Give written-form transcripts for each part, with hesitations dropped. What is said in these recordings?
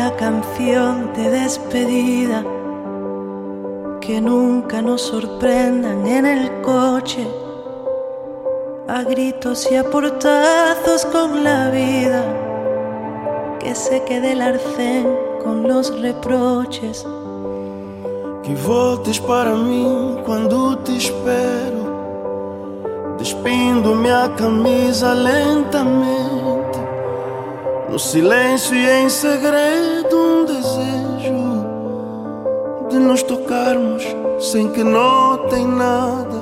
una canción de despedida, que nunca nos sorprendan en el coche, a gritos y a portazos con la vida, que se quede el arcén con los reproches. Que voltes para mim quando te espero, despindo minha camisa lentamente, no silêncio e em segredo desejo de nos tocarmos sem que notem nada,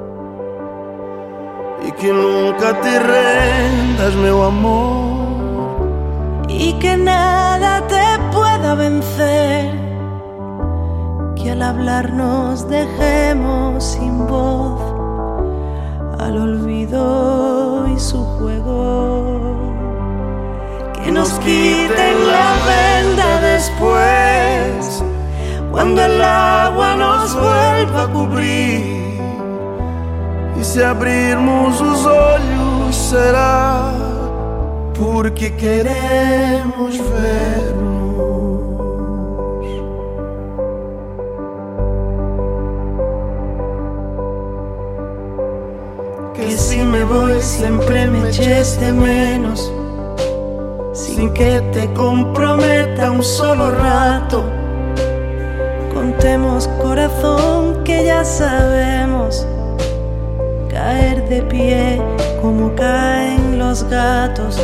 e que nunca te rendas, meu amor, y que nada te pueda vencer, que al hablarnos dejemos sin voz al olvido y su juego, que nos quiten la venda después, cuando el agua nos vuelva a cubrir, e se abrirmos os olhos será porque queremos ver-nos. Que si me voy siempre me eches de menos, sin que te comprometa un solo rato. Contemos, corazón, que ya sabemos caer de pie como caen los gatos.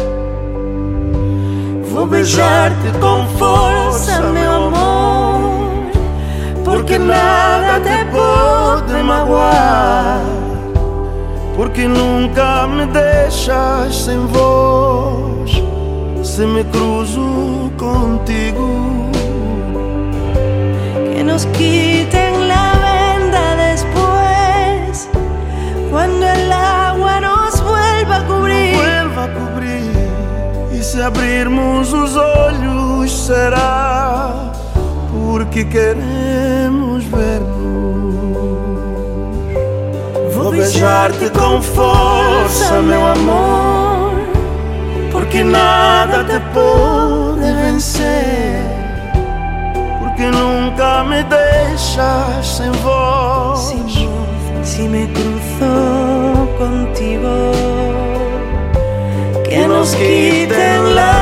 Vou beijar-te com força, meu amor, porque nada te pode magoar, porque nunca me deixas sem voz, se me cruzo contigo. Que nos quiten la venda después, cuando el agua nos vuelva a cubrir, e se abrirmos os olhos será porque queremos ver-nos. Vou beijar-te com força, meu amor, porque nada te pode vencer, porque nunca me deixas sem voz. Sin voz, si me cruzo contigo, que nos quiten la